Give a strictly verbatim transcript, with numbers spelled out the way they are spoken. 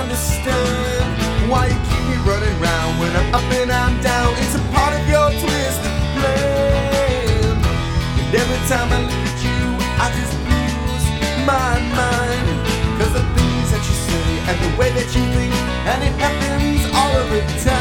understand why you keep me running round when I'm up and I'm down. It's a part of your twisted plan. And every time I look at you, I just lose my mind. Cause the things that you say and the way that you think, and it happens all of the time.